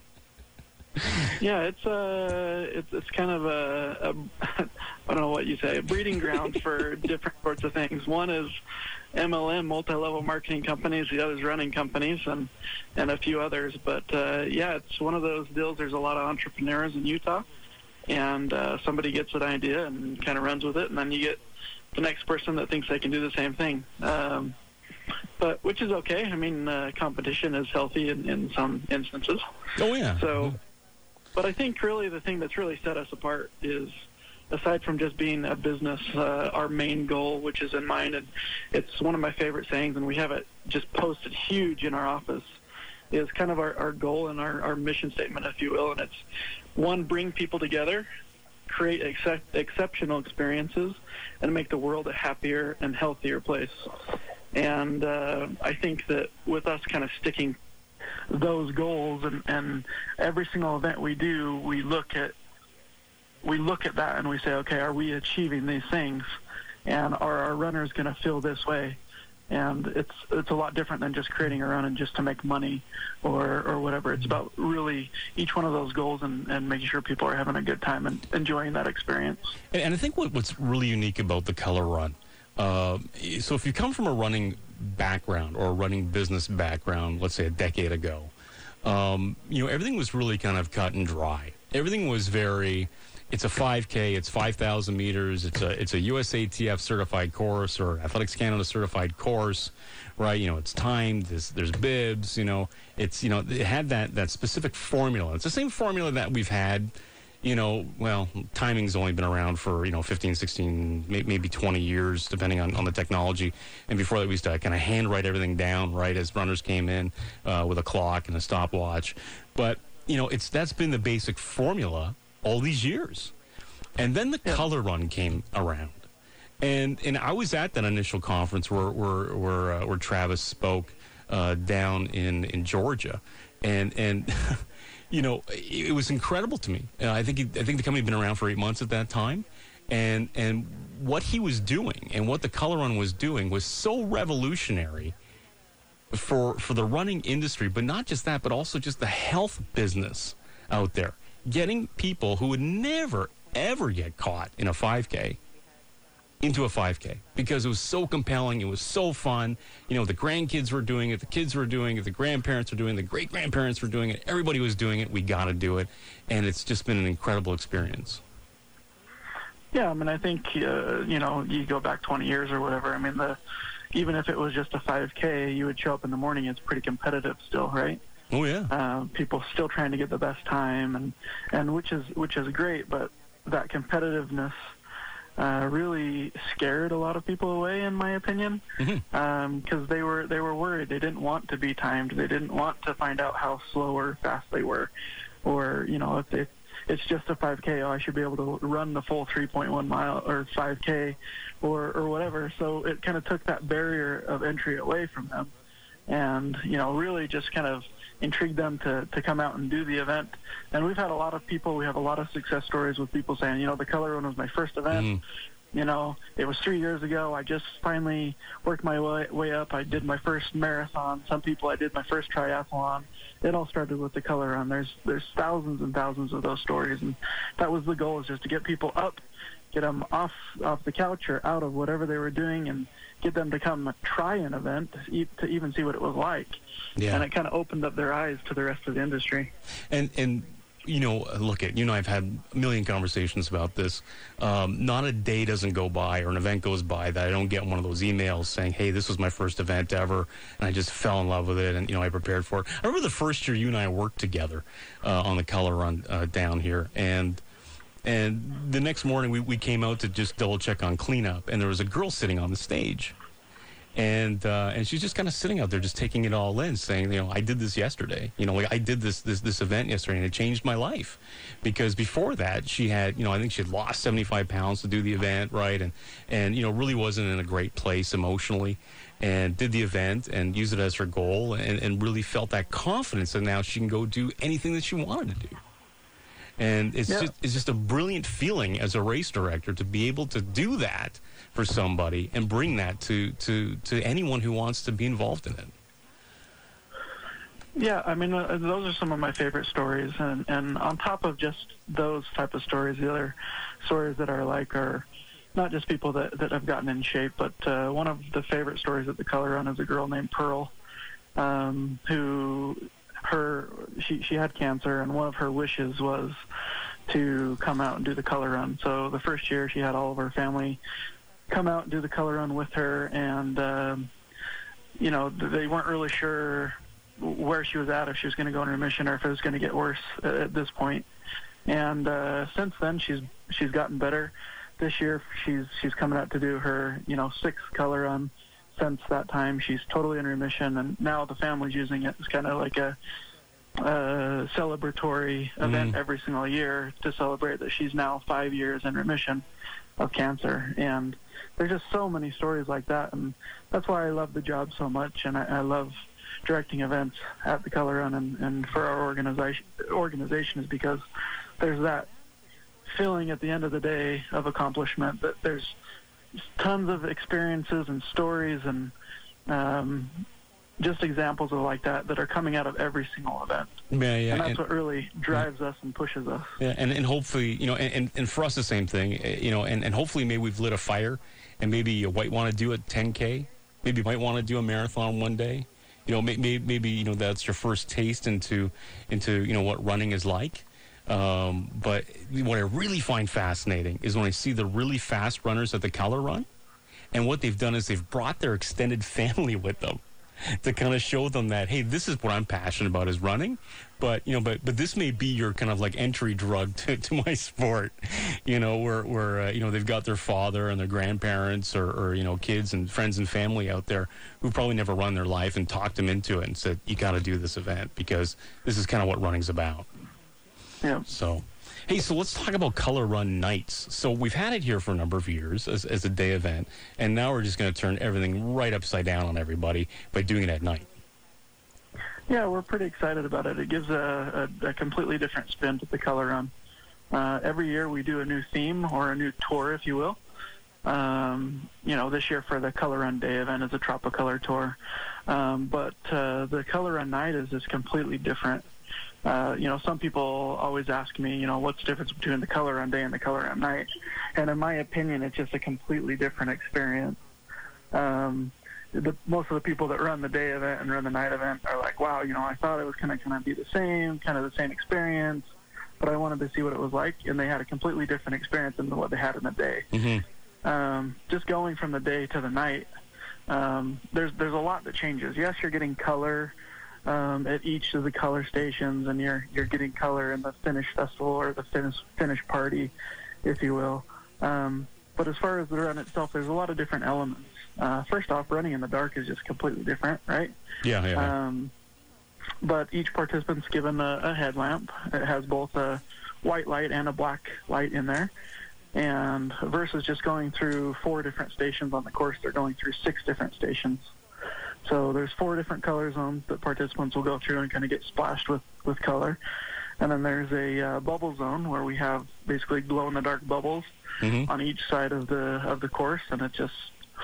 Yeah, it's uh, it's it's kind of a, a I don't know what you say, a breeding ground for different sorts of things. One is M L M, multi-level marketing companies. The other is running companies, and and a few others. But uh, yeah, it's one of those deals. There's a lot of entrepreneurs in Utah, and uh, somebody gets an idea and kind of runs with it, and then you get the next person that thinks they can do the same thing. Um, but which is okay. I mean, uh, competition is healthy in, in some instances. Oh yeah. So. But I think really the thing that's really set us apart is, aside from just being a business, uh, our main goal, which is in mind, and it's one of my favorite sayings, and we have it just posted huge in our office, is kind of our, our goal and our, our mission statement, if you will. And it's, one, bring people together, create ex- exceptional experiences, and make the world a happier and healthier place. And uh, I think that with us kind of sticking those goals, and, and every single event we do, we look at we look at that and we say, okay, are we achieving these things, and are our runners going to feel this way? And it's it's a lot different than just creating a run and just to make money or or whatever. It's about really each one of those goals and, and making sure people are having a good time and enjoying that experience. And, and I think what, what's really unique about the Color Run, uh, so if you come from a running background or a running business background, let's say a decade ago, um, you know, everything was really kind of cut and dry. Everything was very, it's a five K. It's five thousand meters. It's a it's a U S A T F certified course or Athletics Canada certified course, right? You know, it's timed. There's, there's bibs. You know, it's you know it had that that specific formula. It's the same formula that we've had. You know, well, timing's only been around for, you know, fifteen, sixteen, maybe twenty years, depending on, on the technology. And before that, we used to kind of handwrite everything down, right, as runners came in uh, with a clock and a stopwatch. But, you know, it's that's been the basic formula all these years. And then the color run came around. And and I was at that initial conference where where where, uh, where Travis spoke uh, down in, in Georgia. And and... You know, it was incredible to me. Uh, I think he, I think the company had been around for eight months at that time, and and what he was doing and what the Color Run was doing was so revolutionary for for the running industry. But not just that, but also just the health business out there, getting people who would never ever get caught in a five K into a five K because it was so compelling. It was so fun. You know, the grandkids were doing it. The kids were doing it. The grandparents were doing it. The great-grandparents were doing it. Everybody was doing it. We got to do it. And it's just been an incredible experience. Yeah, I mean, I think, uh, you know, you go back twenty years or whatever. I mean, the even if it was just a five K, you would show up in the morning. It's pretty competitive still, right? Oh, yeah. Uh, people still trying to get the best time, and, and which is which is great, but that competitiveness Uh, really scared a lot of people away, in my opinion, because mm-hmm. um, they were they were worried. They didn't want to be timed. They didn't want to find out how slow or fast they were, or you know, if, if it's just a five K, oh, I should be able to run the full three point one mile or five K, or or whatever. So it kind of took that barrier of entry away from them, and you know, really just kind of intrigued them to, to come out and do the event. And we've had a lot of people, we have a lot of success stories with people saying, you know, the Color Run was my first event. Mm. You know, it was three years ago. I just finally worked my way, way up. I did my first marathon. Some people, I did my first triathlon. It all started with the Color Run. There's there's thousands and thousands of those stories. And that was the goal, is just to get people up, get them off, off the couch or out of whatever they were doing, and get them to come try an event to even see what it was like. Yeah. And it kind of opened up their eyes to the rest of the industry. And, and you know, look, at you know, I've had a million conversations about this. Um, not a day doesn't go by or an event goes by that I don't get one of those emails saying, hey, this was my first event ever, and I just fell in love with it, and, you know, I prepared for it. I remember the first year you and I worked together uh, on the Color Run uh, down here, and And the next morning, we, we came out to just double-check on cleanup, and there was a girl sitting on the stage. And uh, and she's just kind of sitting out there just taking it all in, saying, you know, I did this yesterday. You know, like I did this, this, this event yesterday, and it changed my life. Because before that, she had, you know, I think she had lost seventy-five pounds to do the event, right? And, and you know, really wasn't in a great place emotionally. And did the event and used it as her goal, and, and really felt that confidence that now she can go do anything that she wanted to do. And it's yeah. just it's just a brilliant feeling as a race director to be able to do that for somebody and bring that to, to, to anyone who wants to be involved in it. Yeah, I mean, uh, those are some of my favorite stories. And, and on top of just those type of stories, the other stories that are like are not just people that, that have gotten in shape, but uh, one of the favorite stories at the Color Run is a girl named Pearl um, who... Her, she she had cancer, and one of her wishes was to come out and do the Color Run. So the first year, she had all of her family come out and do the Color Run with her, and um, you know, they weren't really sure where she was at, if she was going to go in remission or if it was going to get worse at, at this point. And uh, since then, she's she's gotten better. This year, she's she's coming out to do her you know sixth Color Run. Since that time, she's totally in remission, and now the family's using it as kind of like a, a celebratory event mm. every single year to celebrate that she's now five years in remission of cancer. And there's just so many stories like that, and that's why I love the job so much, and I, I love directing events at the Color Run and, and for our organization, organization is because there's that feeling at the end of the day of accomplishment that there's tons of experiences and stories and um, just examples of like that that are coming out of every single event. Yeah, yeah. And that's and, what really drives yeah. us and pushes us. Yeah, and, and hopefully, you know, and, and for us the same thing, you know, and, and hopefully maybe we've lit a fire, and maybe you might want to do a ten K, maybe you might want to do a marathon one day. You know, maybe, maybe you know, that's your first taste into, into you know, what running is like. Um, but what I really find fascinating is when I see the really fast runners at the Color Run, and what they've done is they've brought their extended family with them to kind of show them that, hey, this is what I'm passionate about is running, but you know, but but this may be your kind of like entry drug to, to my sport, you know, where where uh, you know they've got their father and their grandparents or, or you know kids and friends and family out there who probably never run their life and talked them into it and said, you got to do this event because this is kind of what running's about. Yeah. So. Hey, so let's talk about Color Run Nights. So we've had it here for a number of years as, as a day event, and now we're just going to turn everything right upside down on everybody by doing it at night. Yeah, we're pretty excited about it. It gives a, a, a completely different spin to the Color Run. Uh, every year we do a new theme or a new tour, if you will. Um, you know, this year for the Color Run Day event is a Tropicolor tour. Um, but uh, the Color Run Night is just completely different. Uh, you know, some people always ask me, you know, what's the difference between the Color Run Day and the Color Run Night? And in my opinion, it's just a completely different experience. Um, the, most of the people that run the day event and run the night event are like, wow, you know, I thought it was going to kind of be the same, kind of the same experience, but I wanted to see what it was like, and they had a completely different experience than what they had in the day. Mm-hmm. Um, just going from the day to the night, um, there's there's a lot that changes. Yes, you're getting color Um, at each of the color stations, and you're you're getting color in the finish festival or the finish finish party, if you will. Um, but as far as the run itself, there's a lot of different elements. Uh, first off, running in the dark is just completely different, right? Yeah, yeah. Um, but each participant's given a, a headlamp. It has both a white light and a black light in there. And versus just going through four different stations on the course, they're going through six different stations. So there's four different color zones that participants will go through and kind of get splashed with, with color. And then there's a uh, bubble zone where we have basically glow-in-the-dark bubbles mm-hmm. on each side of the of the course, and it's just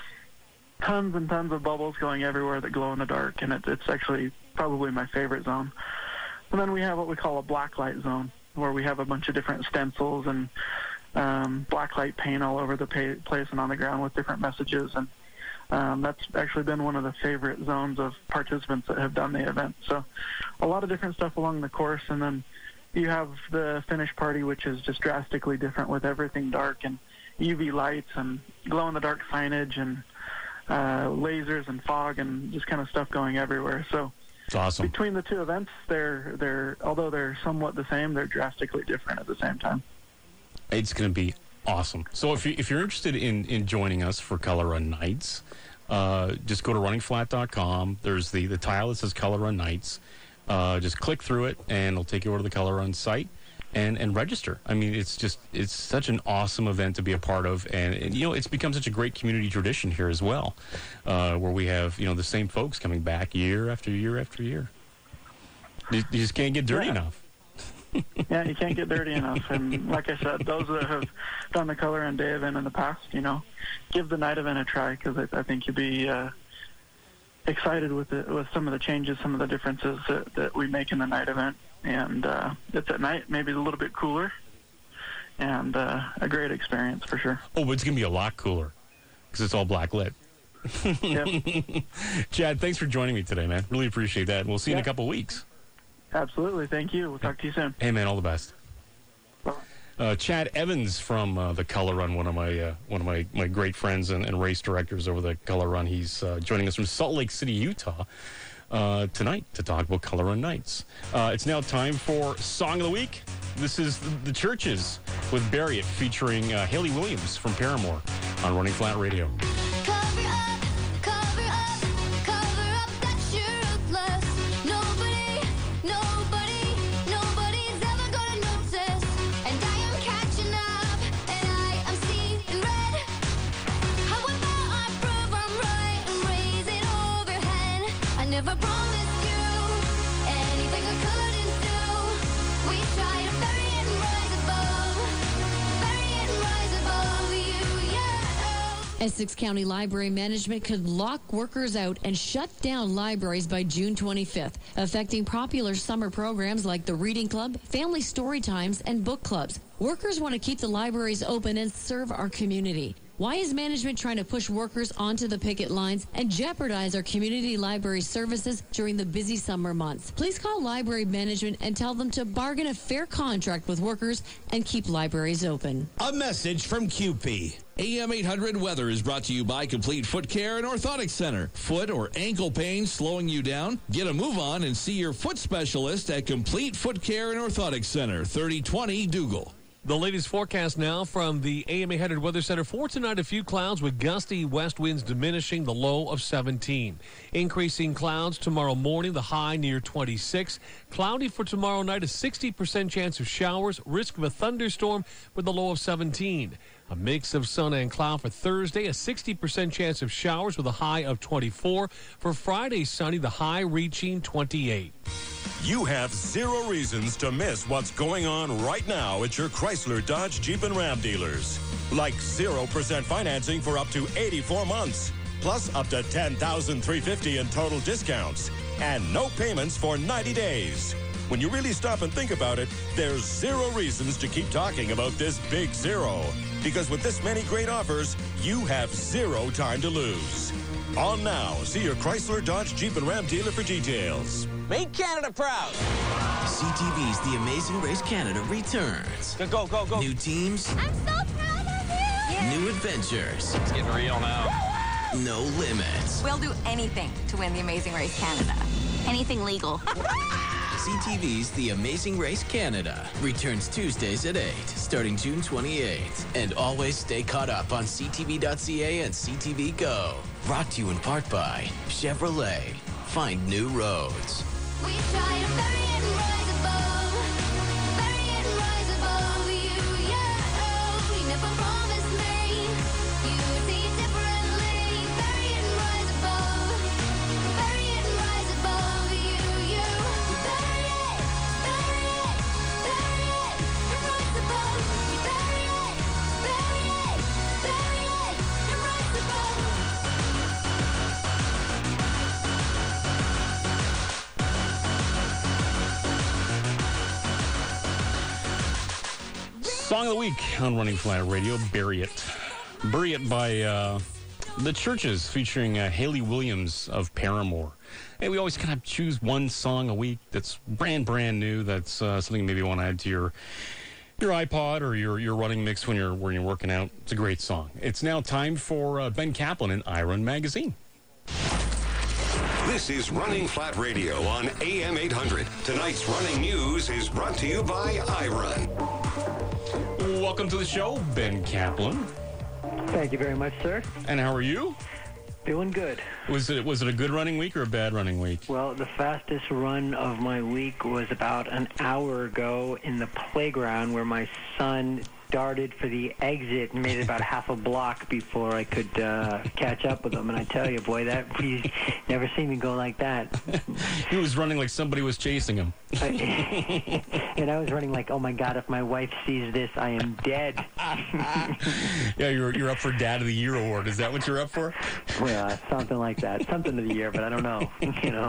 tons and tons of bubbles going everywhere that glow in the dark, and it, it's actually probably my favorite zone. And then we have what we call a black light zone, where we have a bunch of different stencils and um, black light paint all over the pa- place and on the ground with different messages, and Um, that's actually been one of the favorite zones of participants that have done the event. So a lot of different stuff along the course. And then you have the finish party, which is just drastically different with everything dark and U V lights and glow-in-the-dark signage and uh, lasers and fog and just kind of stuff going everywhere. So it's awesome. Between the two events, they're, they're although they're somewhat the same, they're drastically different at the same time. It's going to be awesome. So if, you, if you're interested in, in joining us for Color Run Nights, uh, just go to running flat dot com. There's the, the tile that says Color Run Nights. Uh, just click through it, and it'll take you over to the Color Run site and, and register. I mean, it's just it's such an awesome event to be a part of, and, and you know, it's become such a great community tradition here as well, uh, where we have, you know, the same folks coming back year after year after year. You, you just can't get dirty yeah. enough. Yeah, you can't get dirty enough. And like I said, those that have done the Color Run Day event in the past, you know, give the night event a try, because I, I think you'll be uh, excited with it, with some of the changes, some of the differences that, that we make in the night event. And uh, it's at night, maybe a little bit cooler, and uh, a great experience for sure. Oh, but it's going to be a lot cooler because it's all black lit. Yep. Chad, thanks for joining me today, man. Really appreciate that. And we'll see you yeah. in a couple of weeks. Absolutely. Thank you. We'll talk to you soon. Hey, man, all the best. Uh, Chad Evans from uh, the Color Run, one of my uh, one of my, my great friends and, and race directors over the Color Run. He's uh, joining us from Salt Lake City, Utah, uh, tonight to talk about Color Run Nights. Uh, it's now time for Song of the Week. This is The Churches with Bury It, featuring uh, Haley Williams from Paramore on Running Flat Radio. Essex County Library Management could lock workers out and shut down libraries by June twenty-fifth, affecting popular summer programs like the Reading Club, Family Story Times, and book clubs. Workers want to keep the libraries open and serve our community. Why is management trying to push workers onto the picket lines and jeopardize our community library services during the busy summer months? Please call library management and tell them to bargain a fair contract with workers and keep libraries open. A message from Q P. A M eight hundred Weather is brought to you by Complete Foot Care and Orthotic Center. Foot or ankle pain slowing you down? Get a move on and see your foot specialist at Complete Foot Care and Orthotic Center, thirty twenty Dougal. The latest forecast now from the A M eight hundred Weather Center. For tonight, a few clouds with gusty west winds diminishing, the low of seventeen. Increasing clouds tomorrow morning, the high near twenty-six. Cloudy for tomorrow night, a sixty percent chance of showers, risk of a thunderstorm with a low of seventeen. A mix of sun and cloud for Thursday, a sixty percent chance of showers with a high of twenty-four. For Friday, sunny, the high reaching twenty-eight. You have zero reasons to miss what's going on right now at your Chrysler, Dodge, Jeep, and Ram dealers. Like zero percent financing for up to eighty-four months, plus up to ten thousand three hundred fifty dollars in total discounts, and no payments for ninety days. When you really stop and think about it, there's zero reasons to keep talking about this big zero. Because with this many great offers, you have zero time to lose. On now, see your Chrysler, Dodge, Jeep, and Ram dealer for details. Make Canada proud. C T V's The Amazing Race Canada returns. Go, go, go, go. New teams. I'm so proud of you. Yeah. New adventures. It's getting real now. No limits. We'll do anything to win The Amazing Race Canada. Anything legal. C T V's The Amazing Race Canada returns Tuesdays at eight, starting June twenty-eighth. And always stay caught up on C T V dot C A and C T V Go. Brought to you in part by Chevrolet. Find new roads. We try to bury and rise above, bury and rise above you, yeah. We never promised me you would see differently. Bury and rise above, bury and rise above you, you. Bury it, bury it, bury it, and rise above. We bury it, bury it, bury it, and rise above. Song of the week on Running Flat Radio, Bury It. Bury It by uh, The Churches, featuring uh, Hayley Williams of Paramore. Hey, we always kind of choose one song a week that's brand, brand new. That's uh, something maybe you want to add to your your iPod or your, your running mix when you're when you're working out. It's a great song. It's now time for uh, Ben Kaplan in iRun Magazine. This is Running Flat Radio on A M eight hundred. Tonight's running news is brought to you by iRun. Welcome to the show, Ben Kaplan. Thank you very much, sir. And how are you? Doing good. Was it was it a good running week or a bad running week? Well, the fastest run of my week was about an hour ago in the playground where my son darted for the exit and made it about half a block before I could uh, catch up with him. And I tell you, boy, that he's never seen me go like that. He was running like somebody was chasing him. And I was running like, oh my God, if my wife sees this, I am dead. Yeah, you're you're up for Dad of the Year award. Is that what you're up for? Well, something like that. Something of the year, but I don't know. You know.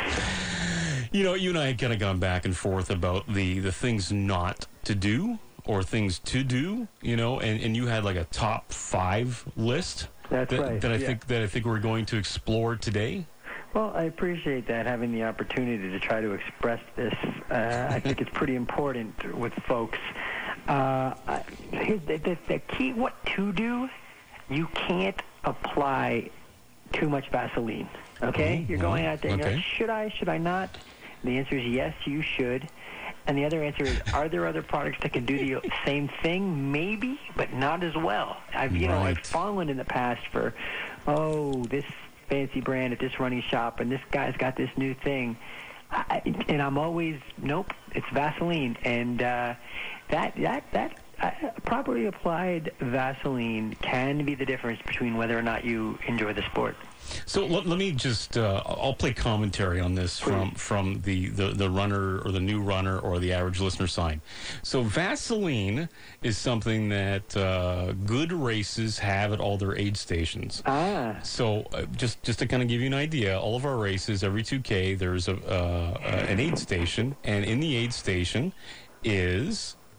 You know, you and I had kind of gone back and forth about the, the things not to do or things to do, you know, and, and you had like a top five list. That's that, right. That I yeah. think that I think we're going to explore today. Well, I appreciate that, having the opportunity to try to express this. Uh, I think it's pretty important with folks. Uh, I, the, the, the key, what to do, you can't apply too much Vaseline, okay? Mm-hmm. You're going out there and Okay. you're like, should I, should I not? The answer is yes, you should. And the other answer is, are there other products that can do the same thing? Maybe, but not as well. I've, you know, I've Right. fallen in the past for, oh, this fancy brand at this running shop, and this guy's got this new thing. I, and I'm always, nope, it's Vaseline. And uh, that, that, that uh, properly applied Vaseline can be the difference between whether or not you enjoy the sport. So let, let me just, uh, I'll play commentary on this from, from the, the, the runner or the new runner or the average listener side. So Vaseline is something that uh, good races have at all their aid stations. Ah. So uh, just, just to kind of give you an idea, all of our races, every two K, there's a, uh, uh, an aid station, and in the aid station is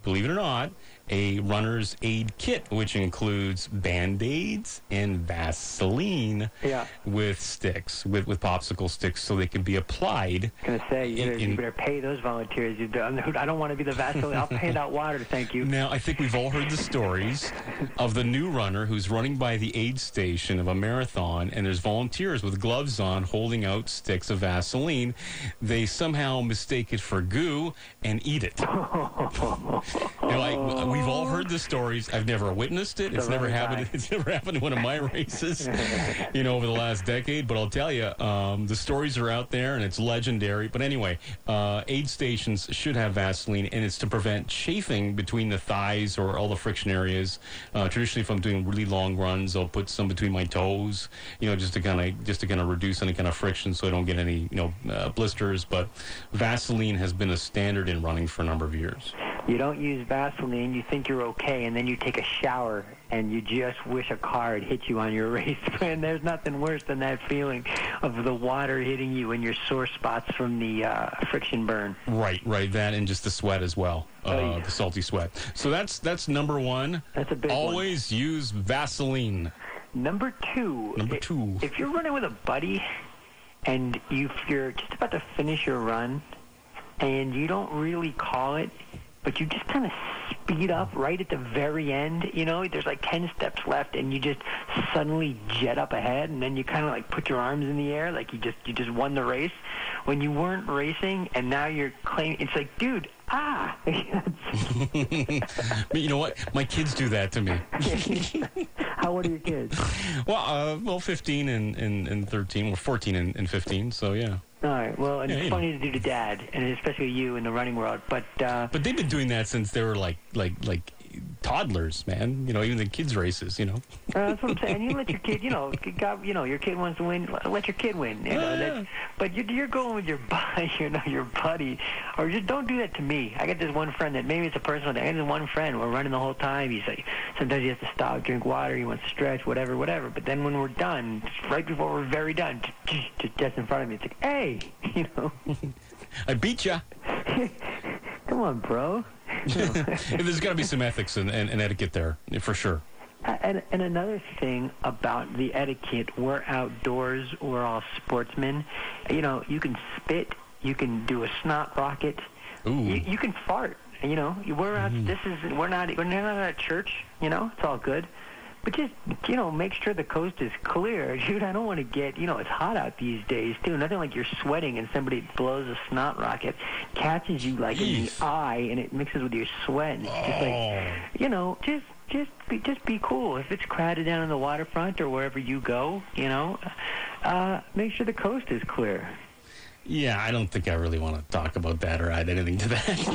believe it or not, a runner's aid kit, which includes Band-Aids and Vaseline Yeah. with sticks, with, with popsicle sticks, so they can be applied. I was going to say, you, in- better, you in- better pay those volunteers. You, I don't want to be the Vaseline. I'll hand out water, thank you. Now, I think we've all heard the stories of the new runner who's running by the aid station of a marathon, and there's volunteers with gloves on holding out sticks of Vaseline. They somehow mistake it for goo and eat it. Now, I, we've all heard the stories. I've never witnessed it. It's The never running happened. guy. It's never happened in one of my races, you know, over the last decade. But I'll tell you, um, the stories are out there, and it's legendary. But anyway, uh, aid stations should have Vaseline, and it's to prevent chafing between the thighs or all the friction areas. Uh, traditionally, if I'm doing really long runs, I'll put some between my toes, you know, just to kind of just to kind of reduce any kind of friction, so I don't get any, you know, uh, blisters. But Vaseline has been a standard in running for a number of years. You don't use Vaseline, you think you're okay, and then you take a shower, and you just wish a car had hit you on your race. Man, there's nothing worse than that feeling of the water hitting you in your sore spots from the uh, friction burn. Right, right. That and just the sweat as well, uh, Oh, yeah. the salty sweat. So that's that's number one. That's a big one. Always use Vaseline. Number two. Number i- two. If you're running with a buddy, and you, you're just about to finish your run, and you don't really call it, but you just kind of speed up right at the very end, you know, there's like ten steps left, and you just suddenly jet up ahead, and then you kind of like put your arms in the air like you just you just won the race when you weren't racing, and now you're claiming, it's like, dude, ah. But you know what? My kids do that to me. How old are your kids? Well, uh, well, fifteen and, and, and thirteen, well, fourteen and, and fifteen, so yeah. All right, well, and Yeah, it's you know. funny to do to dad, and especially you in the running world, but uh, But they've been doing that since they were like like like toddlers, man. You know, even the kids' races, you know. Uh, that's what I'm saying. You let your kid, you know, God, you know, your kid wants to win. Let your kid win. You know, Oh, yeah. that's, but you're, you're going with your buddy, you know, your buddy, or just don't do that to me. I got this one friend that maybe it's a personal thing. I got this one friend. We're running the whole time. He's like, sometimes he has to stop, drink water. He wants to stretch, whatever, whatever. But then when we're done, just right before we're very done, just, just, just in front of me, it's like, hey, you know, I beat ya. come on, bro. There's got to be some ethics and, and, and etiquette there, for sure. And, and another thing about the etiquette, we're outdoors, we're all sportsmen. You know, you can spit, you can do a snot rocket, Ooh. you, you can fart. You know, we're out. This is we're not we're not at church. You know, it's all good. But just, you know, make sure the coast is clear. Dude, I don't want to get, you know, it's hot out these days, too. Nothing like you're sweating and somebody blows a snot rocket, catches you, like, in the eye, and it mixes with your sweat. And it's just like, you know, just just be, just be cool. If it's crowded down on the waterfront or wherever you go, you know, uh, make sure the coast is clear. Yeah, I don't think I really want to talk about that or add anything to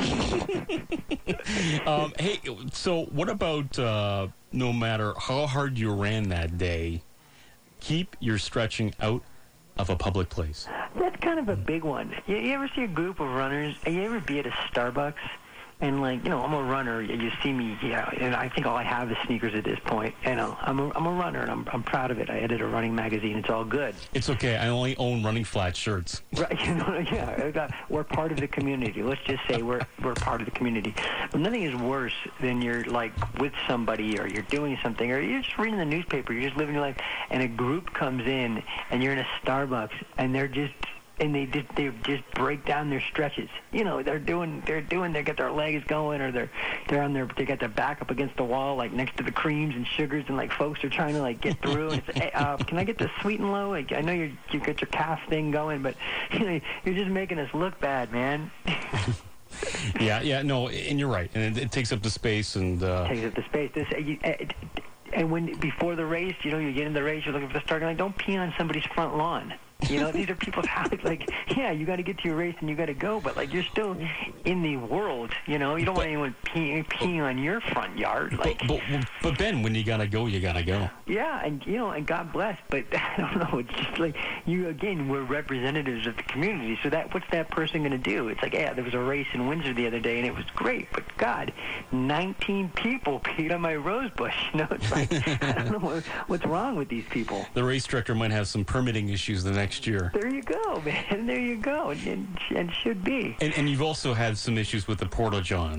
that. um, hey, so what about uh, no matter how hard you ran that day, keep your stretching out of a public place? That's kind of a big one. You, you ever see a group of runners? You ever be at a Starbucks? And, like, you know, I'm a runner. You see me, yeah, and I think all I have is sneakers at this point. You know, I'm a, I'm a runner, and I'm, I'm proud of it. I edit a running magazine. It's all good. It's okay. I only own running flat shirts. Right, you know, yeah, I got, we're part of the community. Let's just say we're we're part of the community. But nothing is worse than you're, like, with somebody or you're doing something or you're just reading the newspaper, you're just living your life, and a group comes in, and you're in a Starbucks, and they're just... and they just they just break down their stretches. You know, they're doing they're doing they got their legs going, or they're they're on their they got their back up against the wall, like next to the creams and sugars, and like folks are trying to like get through. And it's, hey, uh, can I get the sweet and low? Like, I know you you got your calf thing going, but you know you're just making us look bad, man. yeah, yeah, no, and you're right, and it, it takes up the space and uh, takes up the space. This. Uh, you, uh, and when before the race, you know, you get in the race, you're looking for the starting line. Don't pee on somebody's front lawn. You know, these are people's houses. Like, yeah, you got to get to your race and you got to go, but like you're still in the world. You know, you don't want anyone peeing, peeing on your front yard. Like, but, but, but Ben, when you gotta go, you gotta go. yeah, and you know, and God bless. But I don't know. It's just like you again. We're representatives of the community. So that what's that person going to do? It's like, yeah, there was a race in Windsor the other day and it was great. But God, nineteen people peed on my rose bush. You know, it's like I don't know what, what's wrong with these people. The race director might have some permitting issues the next year. There you go, man. There you go, and, and should be. And, and you've also had some issues with the Porta Johns.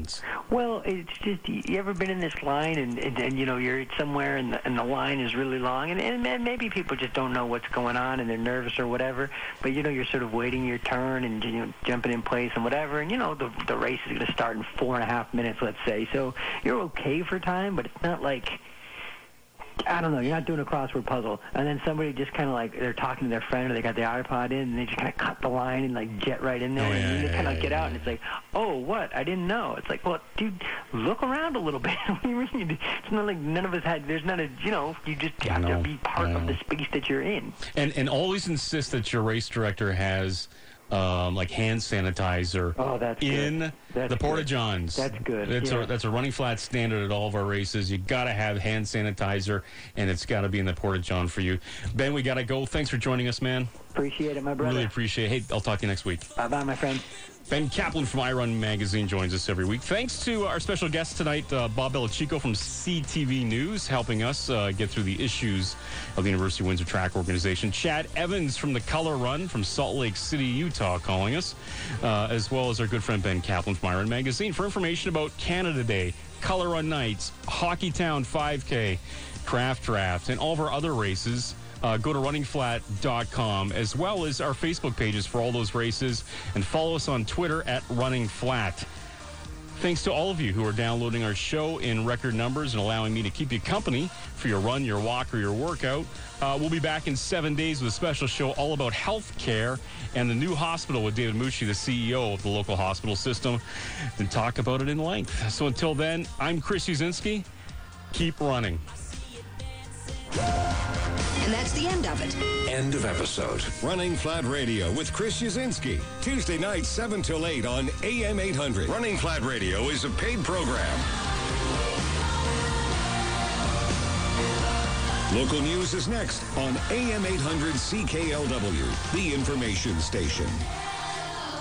Well, it's just, you ever been in this line and, and, and you know, you're somewhere and the, and the line is really long, and, and maybe people just don't know what's going on and they're nervous or whatever, but, you know, you're sort of waiting your turn and, you know, jumping in place and whatever, and, you know, the, the race is going to start in four and a half minutes, let's say, so you're okay for time, but it's not like, I don't know, you're not doing a crossword puzzle, and then somebody just kind of like, they're talking to their friend or they got the iPod in, and they just kind of cut the line and like jet right in there, Oh, yeah, and you just yeah, kind of yeah, get yeah. out, and it's like, oh, what? I didn't know. It's like, well, dude, look around a little bit. What do you mean? It's not like none of us had, there's not a, you know, you just have know, to be part I of know. the space that you're in. And and always insist that your race director has um, like hand sanitizer Oh, that's in good. That's the Porta good. Johns. That's good, That's yeah. a that's a running flat standard at all of our races. You got to have hand sanitizer, and it's got to be in the Porta John for you. Ben, we got to go. Thanks for joining us, man. Appreciate it, my brother. Really appreciate it. Hey, I'll talk to you next week. Bye-bye, my friend. Ben Kaplan from iRun Magazine joins us every week. Thanks to our special guest tonight, uh, Bob Belichico from C T V News, helping us uh, get through the issues of the University of Windsor Track Organization. Chad Evans from the Color Run from Salt Lake City, Utah, calling us, uh, as well as our good friend Ben Kaplan from iRun Magazine for information about Canada Day, Color Run Nights, Hockey Town five K, Craft Draft, and all of our other races. Uh, go to running flat dot com, as well as our Facebook pages for all those races, and follow us on Twitter at Running Flat. Thanks to all of you who are downloading our show in record numbers and allowing me to keep you company for your run, your walk, or your workout. Uh, we'll be back in seven days with a special show all about health care and the new hospital with David Mushi, the C E O of the local hospital system, and talk about it in length. So until then, I'm Chris Uzinski. Keep running. And that's the end of it. End of episode. Running Flat Radio with Chris Yazinski. Tuesday night, seven till eight on A M eight hundred. Running Flat Radio is a paid program. Local news is next on A M eight hundred C K L W, the information station.